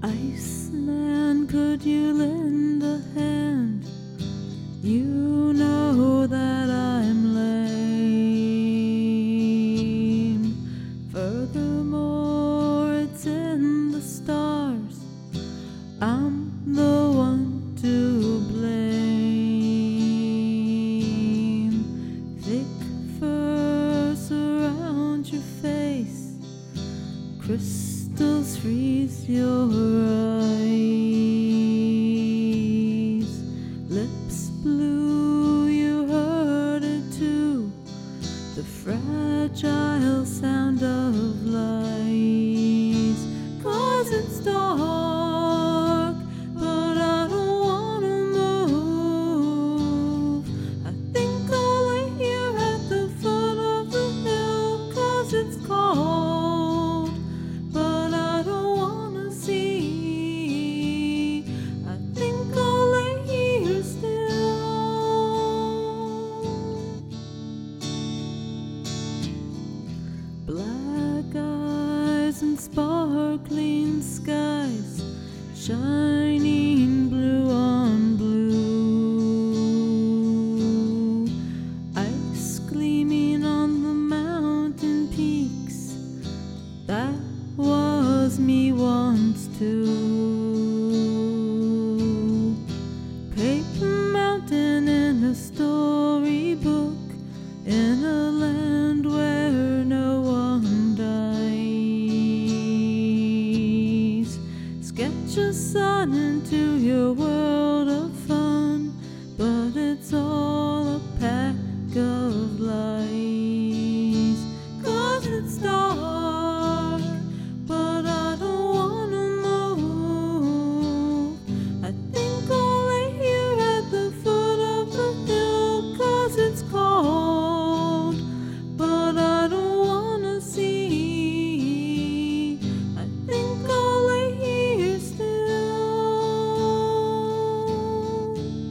Iceman, could you lend a hand? You know that I'm lame. Furthermore, it's in the stars. I'm the one to blame. Thick fur surrounds your face. Crystals freeze your eyes. Lips blue, you heard it too. The fragile sound of lies. 'Cause it's dark, but I don't wanna move. I think I'll lay here at the foot of the hill. 'Cause it's cold, but I don't wanna see. I think I'll lay here still. Black eyes and sparkling skies, shining blue on blue. Ice gleaming on the mountain peaks. That was me once too. Paper Mountain in a storybook, in a land where no one dies. Sketch a sun into your world of fun, but it's all a pack of lies. 'Cause it's dark, but I don't wanna move. I think I'll lay here at the foot of the hill. 'Cause it's cold, but I don't wanna see. I think I'll lay here still.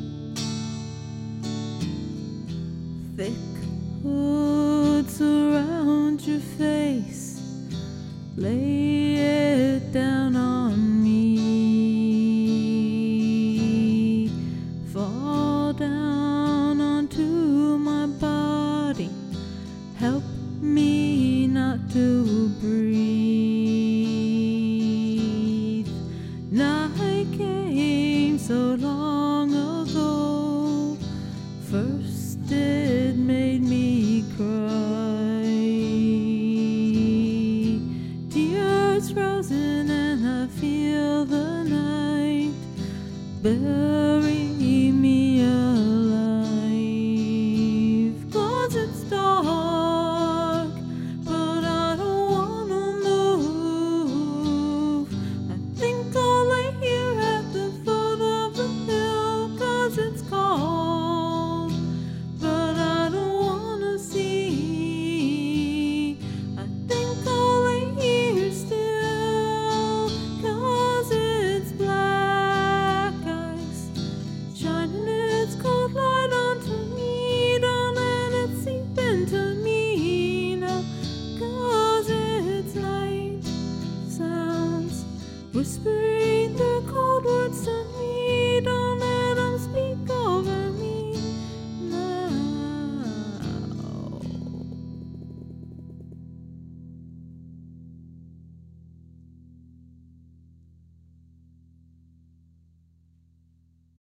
Thick hood surround your face. Lay